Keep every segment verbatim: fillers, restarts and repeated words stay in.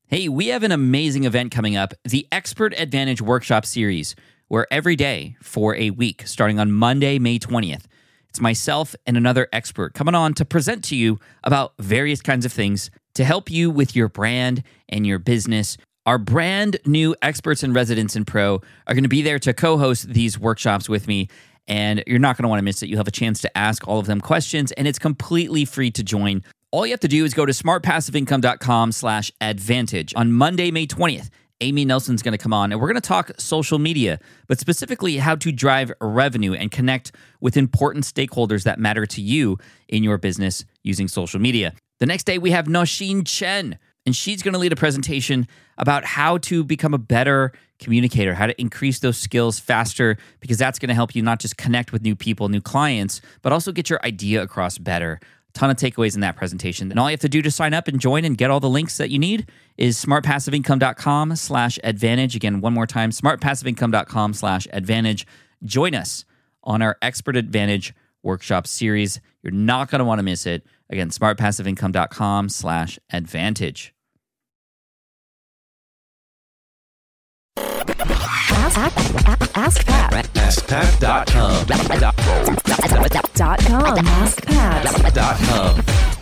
Hey, we have an amazing event coming up, the Expert Advantage Workshop Series, where every day for a week, starting on Monday, May twentieth, it's myself and another expert coming on to present to you about various kinds of things to help you with your brand and your business. Our brand new experts and residents in Pro are going to be there to co-host these workshops with me, and you're not going to want to miss it. You'll have a chance to ask all of them questions, and it's completely free to join. All you have to do is go to smartpassiveincome.com slash advantage. On Monday, May twentieth, Amy Nelson's going to come on, and we're going to talk social media, but specifically how to drive revenue and connect with important stakeholders that matter to you in your business using social media. The next day, we have Nosheen Chen, and she's going to lead a presentation about how to become a better communicator, how to increase those skills faster, because that's going to help you not just connect with new people, new clients, but also get your idea across better. Ton of takeaways in that presentation. And all you have to do to sign up and join and get all the links that you need is smartpassiveincome.com slash advantage. Again, one more time, smartpassiveincome.com slash advantage. Join us on our Expert Advantage Workshop Series. You're not going to want to miss it. Again, smartpassiveincome.com slash advantage. Ask, ask, ask Pat. ask pat dot com. Dot com. ask pat dot com.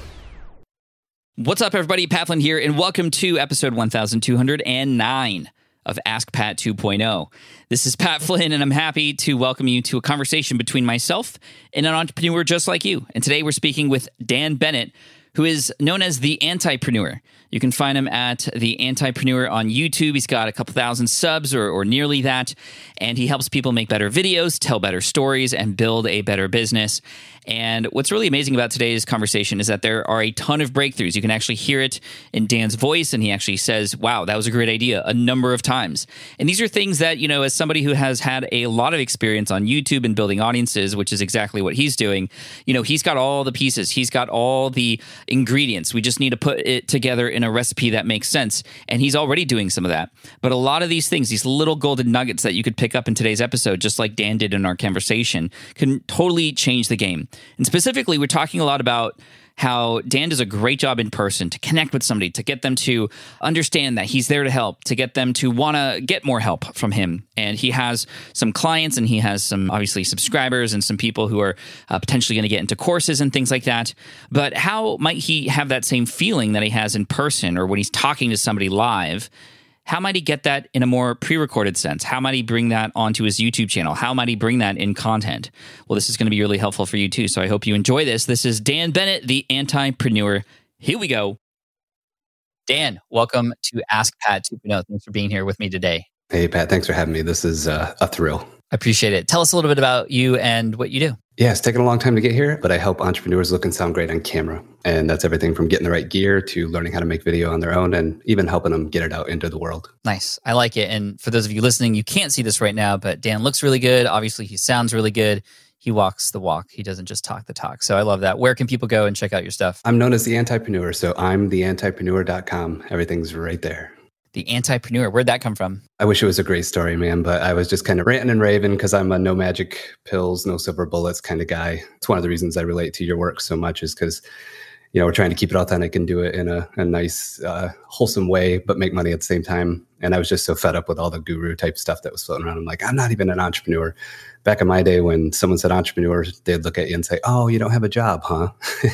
What's up, everybody? Pat Flynn here, and welcome to episode one thousand two hundred nine of Ask Pat two point oh. This is Pat Flynn, and I'm happy to welcome you to a conversation between myself and an entrepreneur just like you. And today we're speaking with Dan Bennett, who is known as the Antipreneur. You can find him at the Antipreneur on YouTube. He's got a couple thousand subs or, or nearly that, and he helps people make better videos, tell better stories, and build a better business. And what's really amazing about today's conversation is that there are a ton of breakthroughs. You can actually hear it in Dan's voice, and he actually says, wow, that was a great idea, a number of times. And these are things that, you know, as somebody who has had a lot of experience on YouTube and building audiences, which is exactly what he's doing, you know, he's got all the pieces. He's got all the ingredients. We just need to put it together in a recipe that makes sense. And he's already doing some of that. But a lot of these things, these little golden nuggets that you could pick up in today's episode, just like Dan did in our conversation, can totally change the game. And specifically, we're talking a lot about how Dan does a great job in person to connect with somebody, to get them to understand that he's there to help, to get them to want to get more help from him. And he has some clients, and he has some, obviously, subscribers and some people who are uh, potentially going to get into courses and things like that. But how might he have that same feeling that he has in person or when he's talking to somebody live? How might he get that in a more pre-recorded sense? How might he bring that onto his YouTube channel? How might he bring that in content? Well, this is going to be really helpful for you too, so I hope you enjoy this. This is Dan Bennett, the Antipreneur. Here we go. Dan, welcome to Ask Pat two point oh. Thanks for being here with me today. Hey, Pat. Thanks for having me. This is uh, a thrill. I appreciate it. Tell us a little bit about you and what you do. Yeah, it's taken a long time to get here, but I help entrepreneurs look and sound great on camera. And that's everything from getting the right gear to learning how to make video on their own and even helping them get it out into the world. Nice. I like it. And for those of you listening, you can't see this right now, but Dan looks really good. Obviously, he sounds really good. He walks the walk. He doesn't just talk the talk. So I love that. Where can people go and check out your stuff? I'm known as the Antipreneur, so I'm the antipreneur dot com. Everything's right there. The Antipreneur. Where'd that come from? I wish it was a great story, man, but I was just kind of ranting and raving because I'm a no magic pills, no silver bullets kind of guy. It's one of the reasons I relate to your work so much is because, you know, we're trying to keep it authentic and do it in a, a nice, uh, wholesome way, but make money at the same time. And I was just so fed up with all the guru type stuff that was floating around. I'm like, I'm not even an entrepreneur. Back in my day, when someone said entrepreneur, they'd look at you and say, oh, you don't have a job, huh?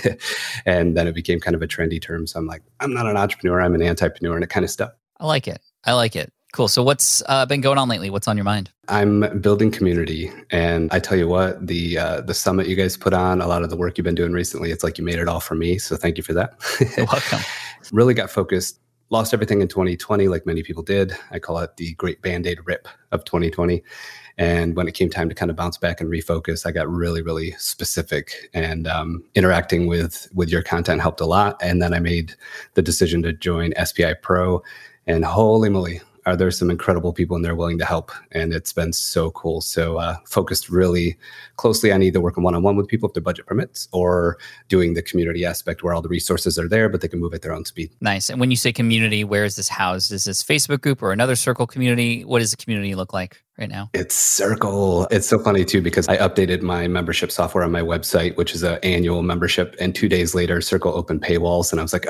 And then it became kind of a trendy term. So I'm like, I'm not an entrepreneur. I'm an antipreneur, and it kind of stuck. I like it. I like it. Cool. So what's uh, been going on lately? What's on your mind? I'm building community. And I tell you what, the uh, the summit you guys put on, a lot of the work you've been doing recently, it's like you made it all for me. So thank you for that. You're welcome. Really got focused. Lost everything in twenty twenty, like many people did. I call it the great Band-Aid rip of twenty twenty. And when it came time to kind of bounce back and refocus, I got really, really specific. And um, interacting with with your content helped a lot. And then I made the decision to join S P I Pro. And holy moly, are there some incredible people in there willing to help. And it's been so cool. So uh, focused really closely on either working one-on-one with people if their budget permits or doing the community aspect where all the resources are there, but they can move at their own speed. Nice. And when you say community, where is this housed? Is this Facebook group or another circle community? What does the community look like right now? It's Circle. It's so funny too, because I updated my membership software on my website, which is an annual membership. And two days later, Circle opened paywalls. And I was like,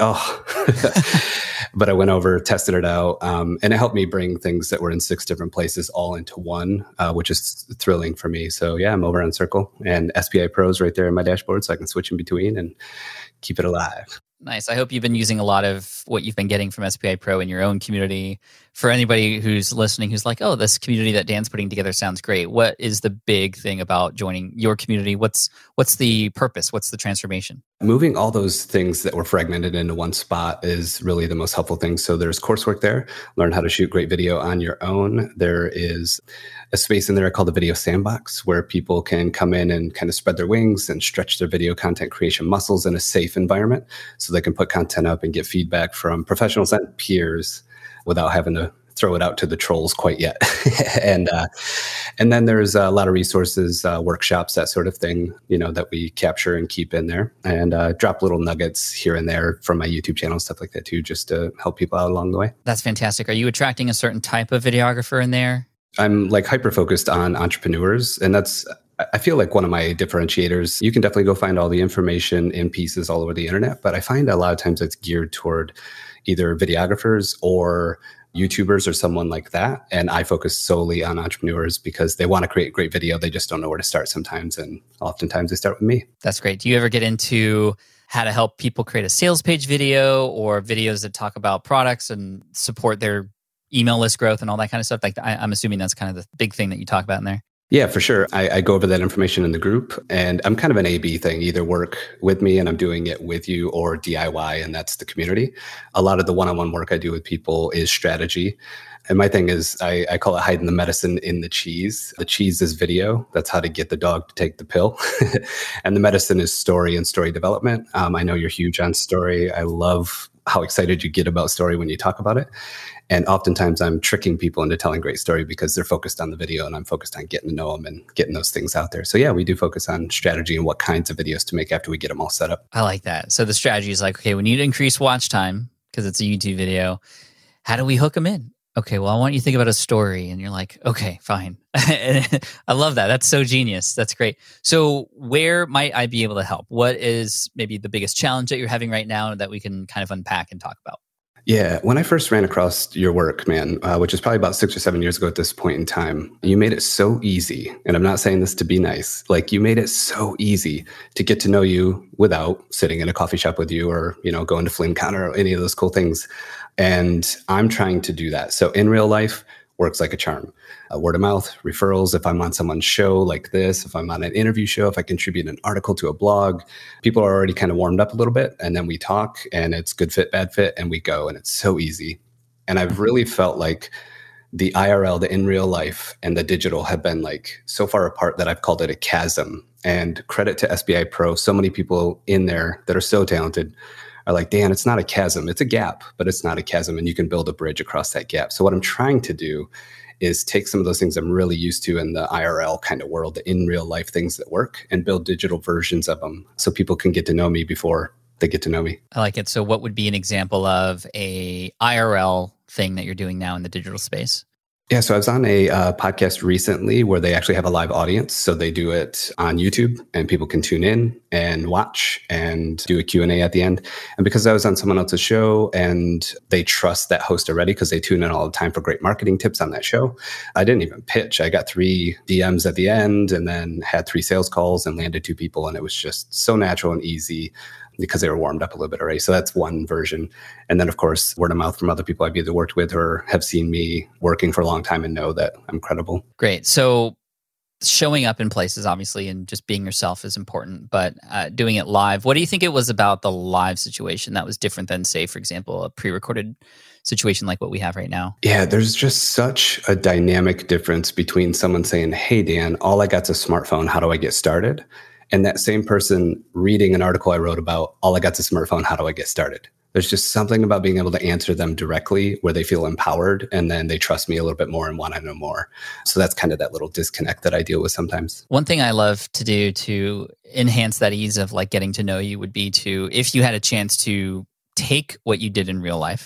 oh, but I went over, tested it out. Um, and it helped me bring things that were in six different places all into one, uh, which is thrilling for me. So yeah, I'm over on Circle, and S P I Pro's right there in my dashboard. So I can switch in between and keep it alive. Nice. I hope you've been using a lot of what you've been getting from S P I Pro in your own community. For anybody who's listening, who's like, oh, this community that Dan's putting together sounds great. What is the big thing about joining your community? What's what's the purpose? What's the transformation? Moving all those things that were fragmented into one spot is really the most helpful thing. So there's coursework there, learn how to shoot great video on your own. There is a space in there called the Video Sandbox, where people can come in and kind of spread their wings and stretch their video content creation muscles in a safe environment, so they can put content up and get feedback from professionals and peers without having to throw it out to the trolls quite yet. and uh, and then there's a lot of resources, uh, workshops, that sort of thing, you know, that we capture and keep in there, and uh, drop little nuggets here and there from my YouTube channel, stuff like that too, just to help people out along the way. That's fantastic. Are you attracting a certain type of videographer in there? I'm like hyper focused on entrepreneurs, and that's, I feel like one of my differentiators. You can definitely go find all the information in pieces all over the internet, but I find a lot of times it's geared toward either videographers or YouTubers or someone like that. And I focus solely on entrepreneurs because they want to create great video. They just don't know where to start sometimes. And oftentimes they start with me. That's great. Do you ever get into how to help people create a sales page video or videos that talk about products and support their email list growth and all that kind of stuff? Like, I, I'm assuming that's kind of the big thing that you talk about in there. Yeah, for sure. I, I go over that information in the group, and I'm kind of an A B thing. Either work with me and I'm doing it with you, or D I Y, and that's the community. A lot of the one-on-one work I do with people is strategy. And my thing is, I, I call it hiding the medicine in the cheese. The cheese is video. That's how to get the dog to take the pill. And the medicine is story and story development. Um, I know you're huge on story. I love how excited you get about story when you talk about it. And oftentimes I'm tricking people into telling great story because they're focused on the video, and I'm focused on getting to know them and getting those things out there. So yeah, we do focus on strategy and what kinds of videos to make after we get them all set up. I like that. So the strategy is like, okay, we need to increase watch time because it's a YouTube video. How do we hook them in? Okay, well, I want you to think about a story. And you're like, okay, fine. I love that. That's so genius. That's great. So where might I be able to help? What is maybe the biggest challenge that you're having right now that we can kind of unpack and talk about? Yeah, when I first ran across your work, man, uh, which is probably about six or seven years ago at this point in time, you made it so easy. And I'm not saying this to be nice. Like, you made it so easy to get to know you without sitting in a coffee shop with you, or, you know, going to FlameCon or any of those cool things. And I'm trying to do that. So in real life, works like a charm. Uh, word of mouth, referrals. If I'm on someone's show like this, if I'm on an interview show, if I contribute an article to a blog, people are already kind of warmed up a little bit, and then we talk, and it's good fit, bad fit, and we go, and it's so easy. And I've really felt like the I R L, the in real life, and the digital have been like so far apart that I've called it a chasm. And credit to S P I Pro, so many people in there that are so talented are like, Dan, it's not a chasm. It's a gap, but it's not a chasm. And you can build a bridge across that gap. So what I'm trying to do is take some of those things I'm really used to in the I R L kind of world, the in real life things that work, and build digital versions of them so people can get to know me before they get to know me. I like it. So what would be an example of a I R L thing that you're doing now in the digital space? Yeah, so I was on a uh, podcast recently where they actually have a live audience. So they do it on YouTube, and people can tune in and watch and do a Q and A at the end. And because I was on someone else's show and they trust that host already because they tune in all the time for great marketing tips on that show, I didn't even pitch. I got three D Ms at the end, and then had three sales calls and landed two people. And it was just so natural and easy because they were warmed up a little bit already. So that's one version. And then, of course, word of mouth from other people I've either worked with or have seen me working for a long time and know that I'm credible. Great. So showing up in places, obviously, and just being yourself is important, but uh, doing it live, what do you think it was about the live situation that was different than, say, for example, a pre-recorded situation like what we have right now? Yeah, there's just such a dynamic difference between someone saying, hey, Dan, all I got's a smartphone. How do I get started? And that same person reading an article I wrote about, all I got's a smartphone. How do I get started? There's just something about being able to answer them directly where they feel empowered, and then they trust me a little bit more and want to know more. So that's kind of that little disconnect that I deal with sometimes. One thing I love to do to enhance that ease of like getting to know you would be to, if you had a chance to take what you did in real life,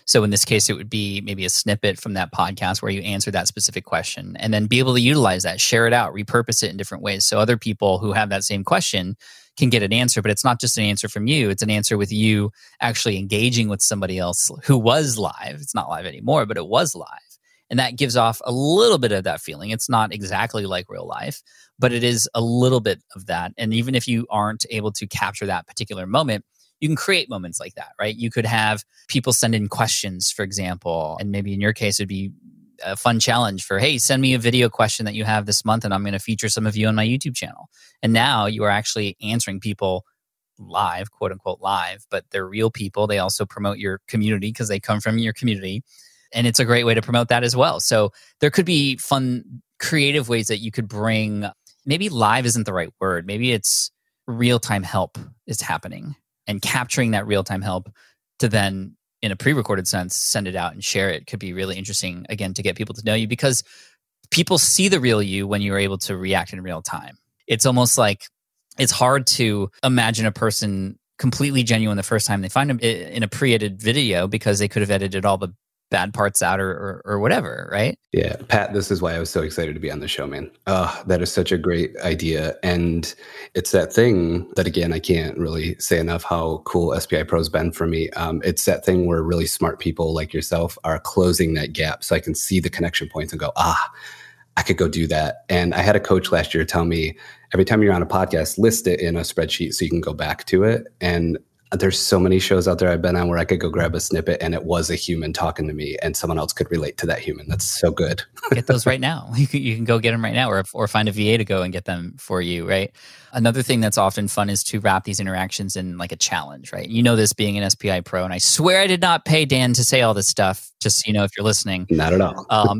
So in this case, it would be maybe a snippet from that podcast where you answer that specific question and then be able to utilize that, share it out, repurpose it in different ways. So other people who have that same question can get an answer, but it's not just an answer from you. It's an answer with you actually engaging with somebody else who was live. It's not live anymore, but it was live. And that gives off a little bit of that feeling. It's not exactly like real life, but it is a little bit of that. And even if you aren't able to capture that particular moment, you can create moments like that, right? You could have people send in questions, for example, and maybe in your case, it'd be a fun challenge for, hey, send me a video question that you have this month, and I'm going to feature some of you on my YouTube channel. And now you are actually answering people live, quote unquote live, but they're real people. They also promote your community because they come from your community. And it's a great way to promote that as well. So there could be fun, creative ways that you could bring, maybe live isn't the right word. Maybe it's real-time help is happening and capturing that real-time help to then, in a pre-recorded sense, send it out and share it could be really interesting, again, to get people to know you, because people see the real you when you're able to react in real time. It's almost like it's hard to imagine a person completely genuine the first time they find them in a pre-edited video because they could have edited all the bad parts out or, or or whatever, right? Yeah, Pat, this is why I was so excited to be on the show, man. Oh, that is such a great idea. And it's that thing that, again, I can't really say enough how cool S P I Pro's been for me. Um, it's that thing where really smart people like yourself are closing that gap so I can see the connection points and go, ah, I could go do that. And I had a coach last year tell me, every time you're on a podcast, list it in a spreadsheet so you can go back to it. And there's so many shows out there I've been on where I could go grab a snippet and it was a human talking to me and someone else could relate to that human. That's so good. Get those right now. You can, you can go get them right now, or, or find a V A to go and get them for you, right? Another thing that's often fun is to wrap these interactions in like a challenge, right? You know this being an S P I Pro, and I swear I did not pay Dan to say all this stuff, just so you know if you're listening. Not at all. um,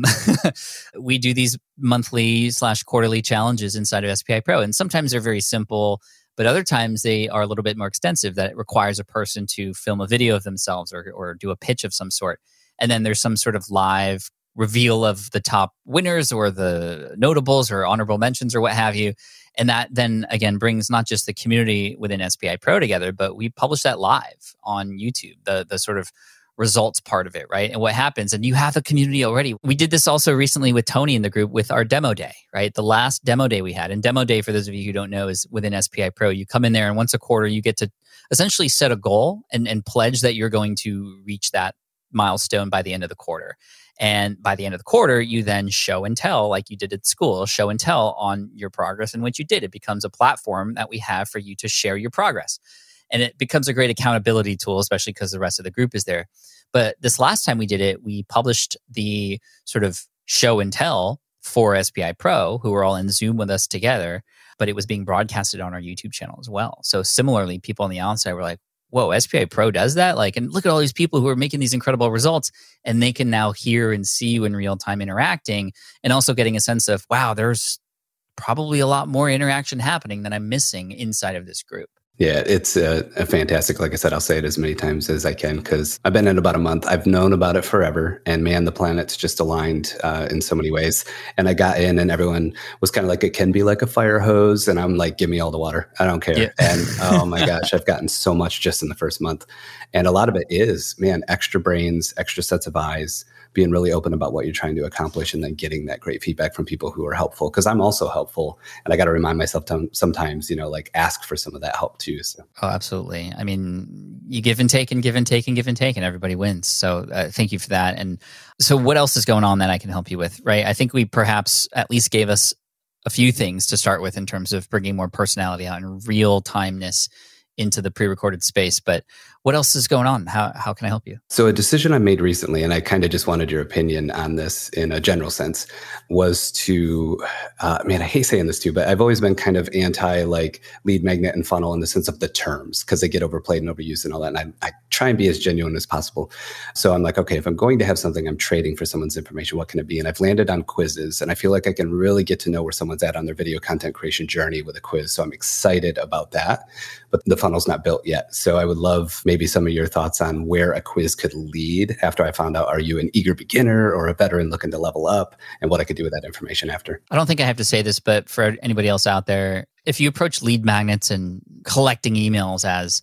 we do these monthly slash quarterly challenges inside of S P I Pro, and sometimes they're very simple, but other times they are a little bit more extensive, that it requires a person to film a video of themselves or, or do a pitch of some sort. And then there's some sort of live reveal of the top winners or the notables or honorable mentions or what have you. And that then, again, brings not just the community within S P I Pro together, but we publish that live on YouTube, the the sort of results part of it, right? And what happens, and you have a community already. We did this also recently with Tony in the group with our demo day, right? The last demo day we had. And demo day, for those of you who don't know, is within S P I Pro. You come in there and once a quarter, you get to essentially set a goal and, and pledge that you're going to reach that milestone by the end of the quarter. And by the end of the quarter, you then show and tell, like you did at school, show and tell on your progress and what you did. It becomes a platform that we have for you to share your progress. And it becomes a great accountability tool, especially because the rest of the group is there. But this last time we did it, we published the sort of show and tell for S P I Pro, who were all in Zoom with us together, but it was being broadcasted on our YouTube channel as well. So similarly, people on the outside were like, whoa, S P I Pro does that? Like, and look at all these people who are making these incredible results, and they can now hear and see you in real time interacting, and also getting a sense of, wow, there's probably a lot more interaction happening that I'm missing inside of this group. Yeah, it's a, a fantastic. Like I said, I'll say it as many times as I can because I've been in about a month. I've known about it forever. And man, the planets just aligned uh, in so many ways. And I got in and everyone was kind of like, it can be like a fire hose. And I'm like, give me all the water. I don't care. Yeah. And oh my gosh, I've gotten so much just in the first month. And a lot of it is, man, extra brains, extra sets of eyes, being really open about what you're trying to accomplish and then getting that great feedback from people who are helpful. Because I'm also helpful. And I got to remind myself to, sometimes, you know, like ask for some of that help too. So. Oh, absolutely. I mean, you give and take and give and take and give and take and everybody wins. So uh, thank you for that. And so what else is going on that I can help you with, right? I think we perhaps at least gave us a few things to start with in terms of bringing more personality out and real timeness into the pre-recorded space. But what else is going on? How how can I help you? So a decision I made recently, and I kind of just wanted your opinion on this in a general sense, was to, uh, man, I hate saying this too, but I've always been kind of anti like lead magnet and funnel in the sense of the terms because they get overplayed and overused and all that. And I, I try and be as genuine as possible. So I'm like, okay, if I'm going to have something, I'm trading for someone's information, what can it be? And I've landed on quizzes, and I feel like I can really get to know where someone's at on their video content creation journey with a quiz. So I'm excited about that, but the funnel's not built yet. So I would love maybe some of your thoughts on where a quiz could lead after I found out, are you an eager beginner or a veteran looking to level up, and what I could do with that information after. I don't think I have to say this, but for anybody else out there, if you approach lead magnets and collecting emails as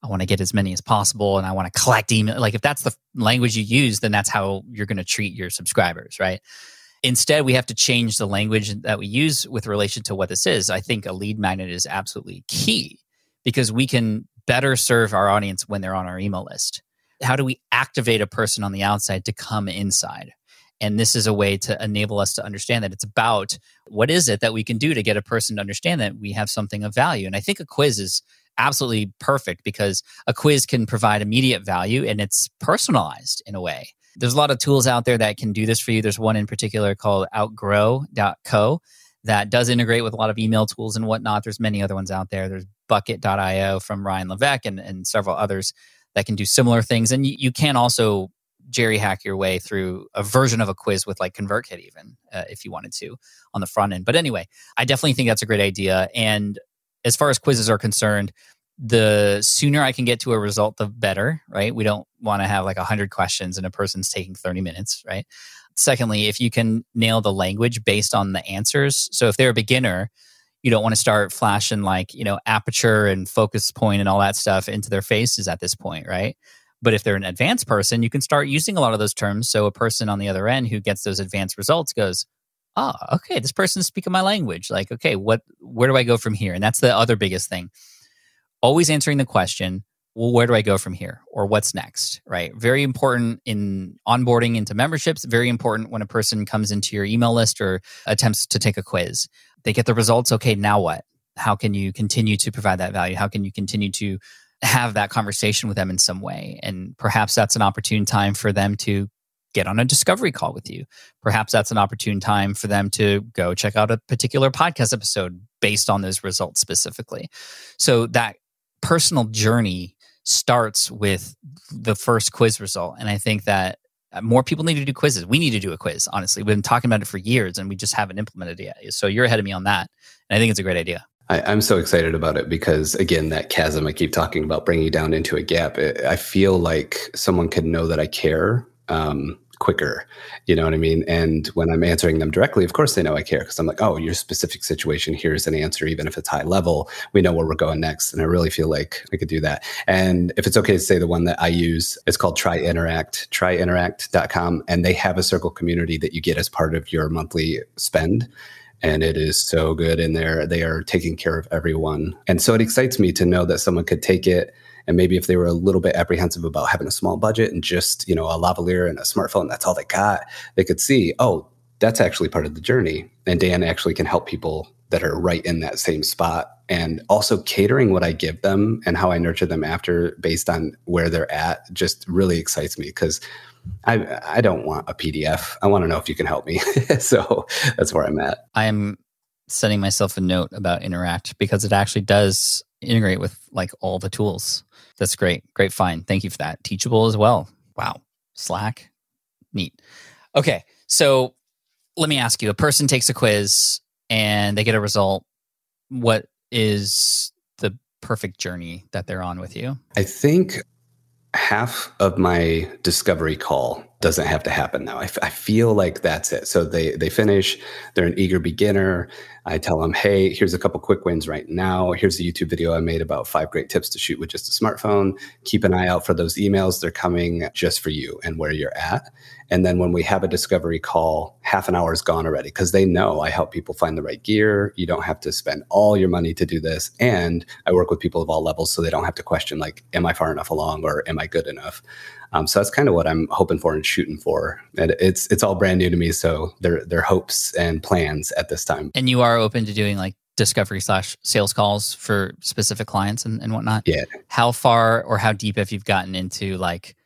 I want to get as many as possible and I want to collect email. Like if that's the language you use, then that's how you're going to treat your subscribers, right? Instead, we have to change the language that we use with relation to what this is. I think a lead magnet is absolutely key because we can better serve our audience when they're on our email list. How do we activate a person on the outside to come inside? And this is a way to enable us to understand that it's about what is it that we can do to get a person to understand that we have something of value. And I think a quiz is absolutely perfect because a quiz can provide immediate value and it's personalized in a way. There's a lot of tools out there that can do this for you. There's one in particular called outgrow dot co that does integrate with a lot of email tools and whatnot. There's many other ones out there. There's bucket dot io from Ryan Levesque and, and several others that can do similar things. And you, you can also Jerry hack your way through a version of a quiz with like ConvertKit even, uh, if you wanted to on the front end. But anyway, I definitely think that's a great idea. And as far as quizzes are concerned, the sooner I can get to a result, the better, right? We don't want to have like one hundred questions and a person's taking thirty minutes, right? Secondly, if you can nail the language based on the answers. So if they're a beginner, you don't want to start flashing like, you know, aperture and focus point and all that stuff into their faces at this point, right? But if they're an advanced person, you can start using a lot of those terms. So a person on the other end who gets those advanced results goes, oh, okay, this person's speaking my language. Like, okay, what, where do I go from here? And that's the other biggest thing. Always answering the question, well, where do I go from here? Or what's next, right? Very important in onboarding into memberships. Very important when a person comes into your email list or attempts to take a quiz. They get the results. Okay, now what? How can you continue to provide that value? How can you continue to have that conversation with them in some way? And perhaps that's an opportune time for them to get on a discovery call with you. Perhaps that's an opportune time for them to go check out a particular podcast episode based on those results specifically. So that personal journey starts with the first quiz result. And I think that more people need to do quizzes. We need to do a quiz, honestly. We've been talking about it for years and we just haven't implemented it yet. So you're ahead of me on that. And I think it's a great idea. I, I'm so excited about it because, again, that chasm I keep talking about, bringing down into a gap, it, I feel like someone could know that I care um, quicker. You know what I mean? And when I'm answering them directly, of course they know I care because I'm like, oh, your specific situation, here's an answer, even if it's high level, we know where we're going next. And I really feel like I could do that. And if it's okay to say, the one that I use is called Try Interact, try interact dot com. And they have a circle community that you get as part of your monthly spend. And it is so good in there. They are taking care of everyone. And so it excites me to know that someone could take it. And maybe if they were a little bit apprehensive about having a small budget and just, you know, a lavalier and a smartphone, that's all they got, they could see, oh, that's actually part of the journey. And Dan actually can help people that are right in that same spot. And also catering what I give them and how I nurture them after based on where they're at just really excites me because I I don't want a P D F. I want to know if you can help me. So that's where I'm at. I am sending myself a note about Interact because it actually does integrate with like all the tools. That's great. Great find. Thank you for that. Teachable as well. Wow. Slack. Neat. Okay. So let me ask you, a person takes a quiz and they get a result. What is the perfect journey that they're on with you? I think half of my discovery call doesn't have to happen now. I, f- I feel like that's it. So they they finish, they're an eager beginner. I tell them, hey, here's a couple quick wins right now. Here's a YouTube video I made about five great tips to shoot with just a smartphone. Keep an eye out for those emails. They're coming just for you and where you're at. And then when we have a discovery call, half an hour is gone already because they know I help people find the right gear. You don't have to spend all your money to do this. And I work with people of all levels so they don't have to question like, am I far enough along or am I good enough? Um, so that's kind of what I'm hoping for and shooting for. And it's it's all brand new to me. So they're, they're hopes and plans at this time. And you are open to doing like discovery slash sales calls for specific clients and, and whatnot? Yeah. How far or how deep have you gotten into like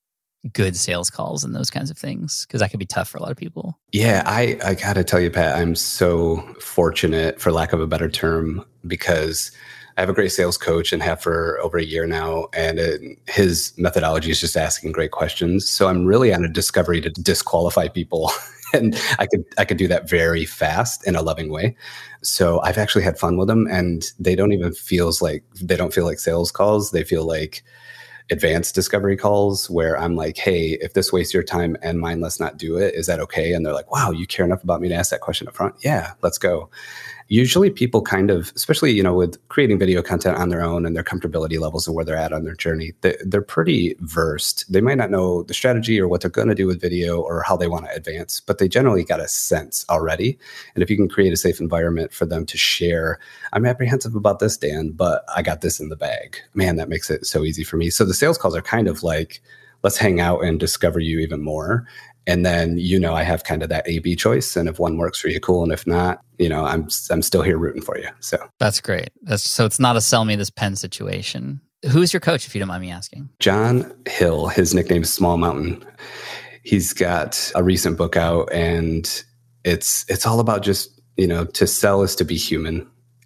good sales calls and those kinds of things? Because that could be tough for a lot of people. Yeah, I, I got to tell you, Pat, I'm so fortunate, for lack of a better term, because I have a great sales coach and have for over a year now. And it, his methodology is just asking great questions. So I'm really on a discovery to disqualify people. And I could I could do that very fast in a loving way. So I've actually had fun with them, and they don't even feels like they don't feel like sales calls. They feel like advanced discovery calls where I'm like, hey, if this wastes your time and mine, let's not do it. Is that okay? And they're like, wow, you care enough about me to ask that question up front? Yeah, let's go. usually people kind of, especially, you know, with creating video content on their own and their comfortability levels and where they're at on their journey, they, they're pretty versed. They might not know the strategy or what they're going to do with video or how they want to advance, but they generally got a sense already. And if you can create a safe environment for them to share, I'm apprehensive about this, Dan, but I got this in the bag. Man, that makes it so easy for me. So the sales calls are kind of like, let's hang out and discover you even more. And then, you know, I have kind of that A B choice. And if one works for you, cool. And if not, you know, I'm I'm still here rooting for you. So that's great. That's so it's not a sell me this pen situation. Who's your coach, if you don't mind me asking? John Hill. His nickname is Small Mountain. He's got a recent book out, and it's it's all about just, you know, to sell is to be human.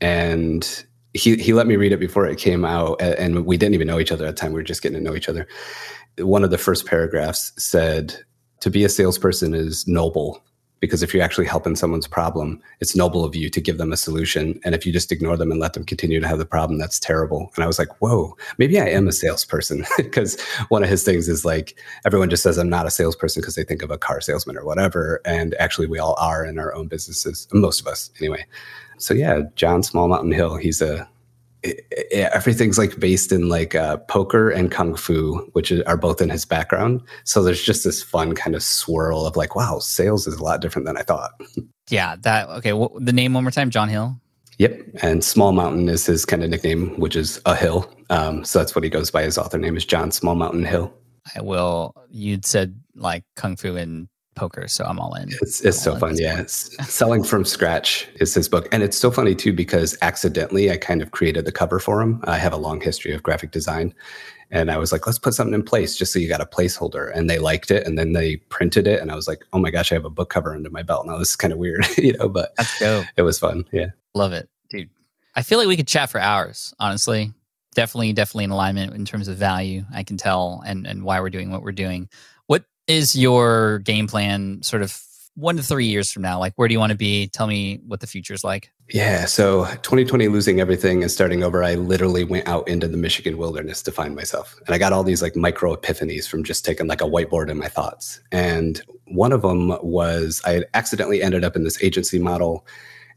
And he he let me read it before it came out, and we didn't even know each other at the time. We were just getting to know each other. One of the first paragraphs said, to be a salesperson is noble, because if you're actually helping someone's problem, it's noble of you to give them a solution. And if you just ignore them and let them continue to have the problem, that's terrible. And I was like, whoa, maybe I am a salesperson. Because one of his things is like, everyone just says I'm not a salesperson because they think of a car salesman or whatever. And actually we all are in our own businesses, most of us anyway. So yeah, John Small Mountain Hill, he's a, It, it, everything's like based in like uh, poker and kung fu, which are both in his background. So there's just this fun kind of swirl of like, wow, sales is a lot different than I thought. Yeah, that okay. What, the name one more time, John Hill. Yep, and Small Mountain is his kind of nickname, which is a hill. Um, so that's what he goes by. His author name is John Small Mountain Hill. I will. You'd said like kung fu and poker, so I'm all in. It's it's so fun, yeah. Selling from Scratch is his book. And it's so funny too, because accidentally I kind of created the cover for him. I have a long history of graphic design. And I was like, let's put something in place just so you got a placeholder. And they liked it. And then they printed it. And I was like, oh my gosh, I have a book cover under my belt now. This is kind of weird, you know, but That's dope. It was fun. Yeah. Love it, dude. I feel like we could chat for hours, honestly. Definitely, definitely in alignment in terms of value, I can tell, and, and why we're doing what we're doing. What is your game plan sort of one to three years from now? Like, where do you want to be? Tell me what the future's like. Yeah. So twenty twenty, losing everything and starting over, I literally went out into the Michigan wilderness to find myself. And I got all these like micro epiphanies from just taking like a whiteboard in my thoughts. And one of them was I had accidentally ended up in this agency model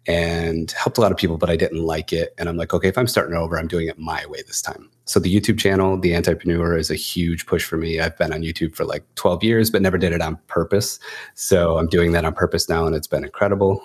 and helped a lot of people, but I didn't like it. And I'm like, okay, if I'm starting over, I'm doing it my way this time. So the YouTube channel, The Antipreneur, is a huge push for me. I've been on YouTube for like twelve years, but never did it on purpose. So I'm doing that on purpose now, and it's been incredible.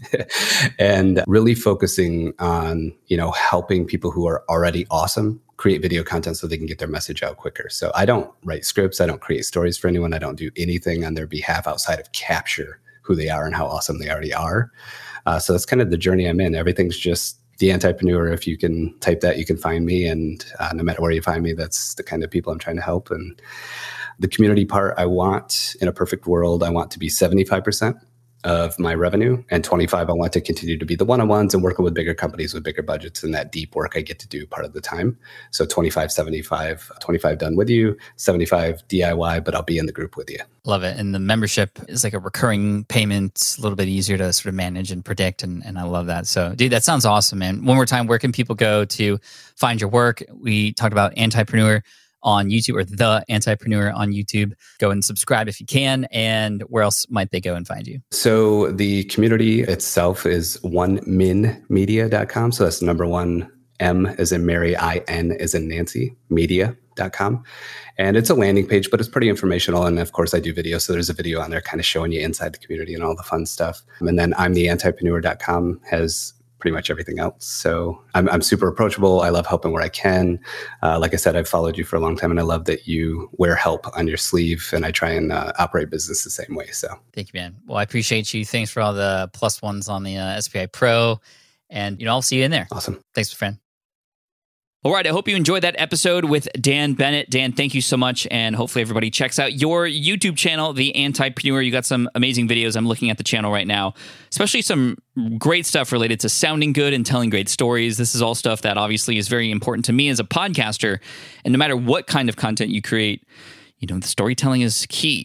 And really focusing on, you know, helping people who are already awesome create video content so they can get their message out quicker. So I don't write scripts. I don't create stories for anyone. I don't do anything on their behalf outside of capture who they are and how awesome they already are. Uh, so that's kind of the journey I'm in. Everything's just The Antipreneur. If you can type that, you can find me. And uh, no matter where you find me, that's the kind of people I'm trying to help. And the community part, I want, in a perfect world, I want to be seventy-five percent of my revenue, and twenty-five, I want to continue to be the one-on-ones and working with bigger companies with bigger budgets, and that deep work I get to do part of the time. So twenty-five, seventy-five, twenty-five done with you, seventy-five D I Y, but I'll be in the group with you. Love it. And the membership is like a recurring payment, a little bit easier to sort of manage and predict. And, and I love that. So dude, that sounds awesome, man. One more time, where can people go to find your work? We talked about Antipreneur on YouTube, or The Antipreneur on YouTube. Go and subscribe if you can. And where else might they go and find you? So the community itself is one min media dot com. So that's the number one, M as in Mary, I N as in Nancy, media dot com. And it's a landing page, but it's pretty informational. And of course I do video. So there's a video on there kind of showing you inside the community and all the fun stuff. And then I'm the antipreneur dot com has pretty much everything else. So I'm, I'm super approachable. I love helping where I can. Uh, like I said, I've followed you for a long time, and I love that you wear help on your sleeve, and I try and uh, operate business the same way. So thank you, man. Well, I appreciate you. Thanks for all the plus ones on the uh, S P I Pro, and you know, I'll see you in there. Awesome. Thanks, friend. All right, I hope you enjoyed that episode with Dan Bennett. Dan, thank you so much, and hopefully everybody checks out your YouTube channel, The Antipreneur. You got some amazing videos. I'm looking at the channel right now, especially some great stuff related to sounding good and telling great stories. This is all stuff that obviously is very important to me as a podcaster, and no matter what kind of content you create, you know, the storytelling is key. It's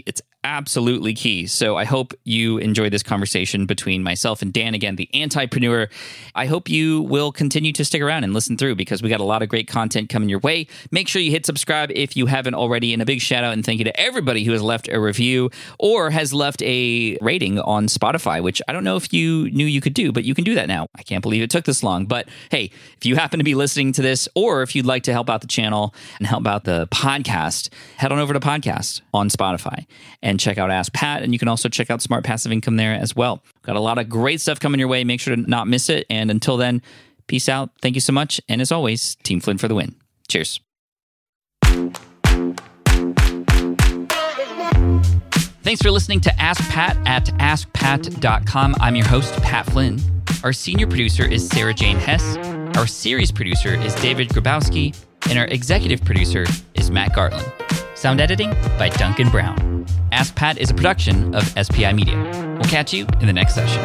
absolutely key. So I hope you enjoy this conversation between myself and Dan, again, the Antipreneur. I hope you will continue to stick around and listen through because we got a lot of great content coming your way. Make sure you hit subscribe if you haven't already. And a big shout out and thank you to everybody who has left a review or has left a rating on Spotify, which I don't know if you knew you could do, but you can do that now. I can't believe it took this long. But hey, if you happen to be listening to this, or if you'd like to help out the channel and help out the podcast, head on over to Podcast on Spotify and check out Ask Pat. And you can also check out Smart Passive Income there as well. Got a lot of great stuff coming your way. Make sure to not miss it. And until then, peace out. Thank you so much. And as always, Team Flynn for the win. Cheers. Thanks for listening to Ask Pat at ask pat dot com. I'm your host, Pat Flynn. Our senior producer is Sarah Jane Hess. Our series producer is David Grabowski. And our executive producer is Matt Gartland. Sound editing by Duncan Brown. Ask Pat is a production of S P I Media. We'll catch you in the next session.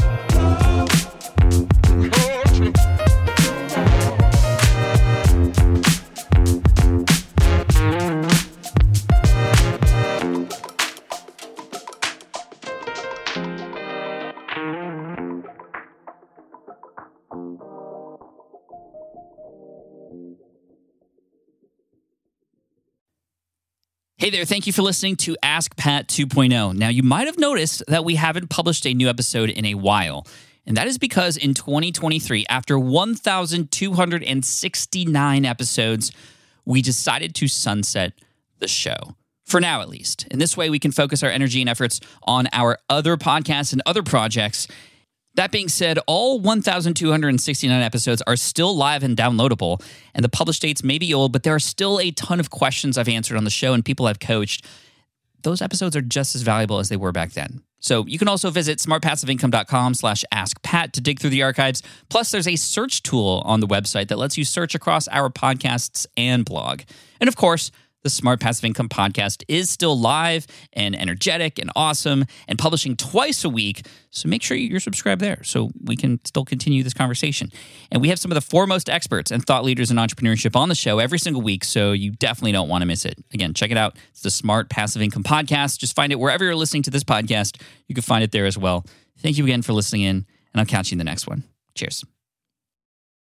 Hey there, thank you for listening to Ask Pat two point oh. Now, you might have noticed that we haven't published a new episode in a while, and that is because in twenty twenty-three, after one thousand two hundred sixty-nine episodes, we decided to sunset the show. For now, at least. In this way, we can focus our energy and efforts on our other podcasts and other projects. That being said, all one thousand two hundred sixty-nine episodes are still live and downloadable, and the published dates may be old, but there are still a ton of questions I've answered on the show and people I've coached. Those episodes are just as valuable as they were back then. So you can also visit smartpassiveincome.com slash askpat to dig through the archives. Plus, there's a search tool on the website that lets you search across our podcasts and blog. And of course, the Smart Passive Income podcast is still live and energetic and awesome and publishing twice a week. So make sure you're subscribed there so we can still continue this conversation. And we have some of the foremost experts and thought leaders in entrepreneurship on the show every single week, so you definitely don't want to miss it. Again, check it out. It's the Smart Passive Income podcast. Just find it wherever you're listening to this podcast. You can find it there as well. Thank you again for listening in, and I'll catch you in the next one. Cheers.